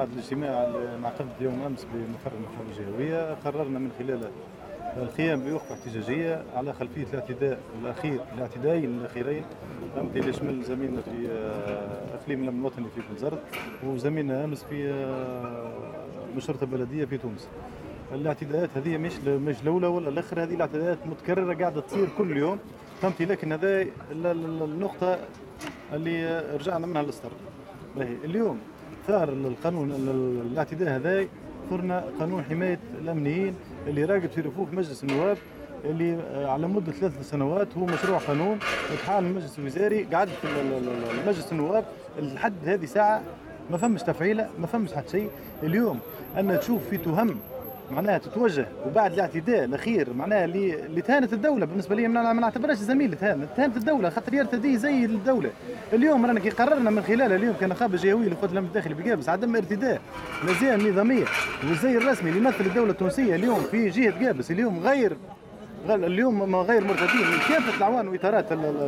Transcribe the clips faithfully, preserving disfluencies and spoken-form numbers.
بعد الاجتماع اللي انعقد يوم امس بمفر المحافظه الجهويه، قررنا من خلاله القيام بوقفه احتجاجيه على خلفيه الاعتداء الاخير الاعتداءين الاخيرين فهمت اللي شمل زميلنا في اقليم الامن الوطني في بنزرت وزميلنا امس في مشرطه بلديه في تونس. الاعتداءات هذه مش مش الاولى ولا الاخرى، هذه الاعتداءات متكرره قاعده تصير كل يوم فهمتي، لكن هذا النقطه اللي رجعنا منها للستر. اليوم ثار القانون الاعتداء هذا، ثرنا قانون حمايه الامنيين اللي راقد في رفوف مجلس النواب، اللي على مده ثلاث سنوات هو مشروع قانون اتحال المجلس الوزاري، قعد في مجلس النواب لحد هذه الساعه ما فمش تفعيله، ما فمش حتى شيء. اليوم ان تشوف في تهم معناها تتوجه وبعد الاعتداء الاخير معناها اللي اللي تهانت الدوله، بالنسبه لي ما نعتبرهاش زميل، تهانت تهانت الدوله خاطر يرتدي زي الدوله. اليوم رانا كي قررنا من خلال اليوم كنقابه جهويه لقوات الامن الداخلي بقابس عدم ارتداء الازياء النظاميه والزي الرسمي اللي يمثل الدوله التونسيه اليوم في جهه قابس، اليوم غير اليوم غير مرتدين من كافه الاعوان واطارات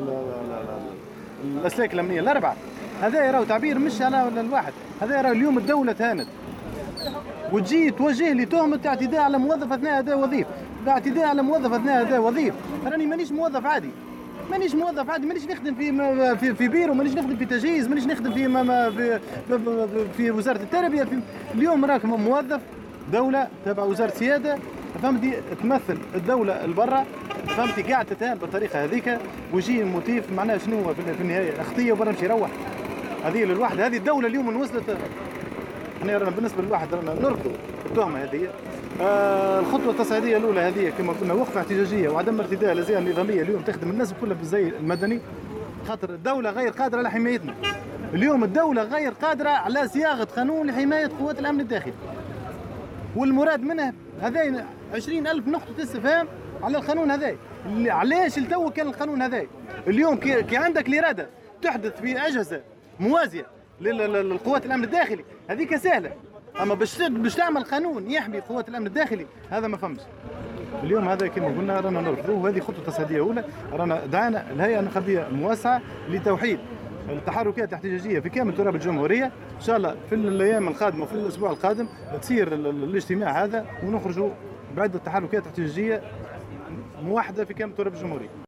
الاسلاك الامنيه الاربعه. هذا يرى تعبير مش على الواحد، هذا يرى اليوم الدوله تهانت وتجي توجه لي تهمه اعتداء على موظف اثناء اداء وظيفه، اعتداء على موظف اثناء اداء وظيفه. راني مانيش موظف عادي، مانيش موظف عادي، مانيش نخدم في في, في بيرو، مانيش نخدم في تجهيز، مانيش نخدم في ما في, في, في وزاره التربيه. في اليوم راك موظف دوله تبع وزاره سياده فهمتي، تمثل الدوله البرة فهمتي، قاعد تتهان بالطريقه هذيك ويجي الموتيف معناها شنو في النهايه اخطيه وبرا مشي يروح. هذه للواحد هذه الدوله اليوم وصلت. احنا رانا بالنسبه للواحد رانا نرفض التهمه هذه. آه الخطوه التصعيديه الاولى هذه كما قلنا وقفه احتجاجيه وعدم ارتداء الازياء النظاميه اليوم تخدم الناس كلها بالزي المدني، خاطر الدوله غير قادره على حمايتنا. اليوم الدوله غير قادره على صياغه قانون لحمايه قوات الامن الداخلي، والمراد منه هذين عشرين ألف نقطه استفهام على القانون هذا. علاش لتو كان القانون هذا؟ اليوم كي, كي عندك الاراده تحدث في اجهزه موازيه للقوات الامن الداخلي هذيك سهله، اما باش باش تعمل قانون يحمي قوات الامن الداخلي هذا ما فهمش. اليوم هذا كما قلنا رانا نرفضوه، وهذه خطوه تصعيديه اولى. رانا دعانا الهيئه النقابيه الموسعه لتوحيد التحركات الاحتجاجيه في كامل تراب الجمهوريه. ان شاء الله في الايام القادمه وفي الاسبوع القادم تصير الاجتماع هذا ونخرجوا بعده تحركات احتجاجيه موحده في كامل تراب الجمهوريه.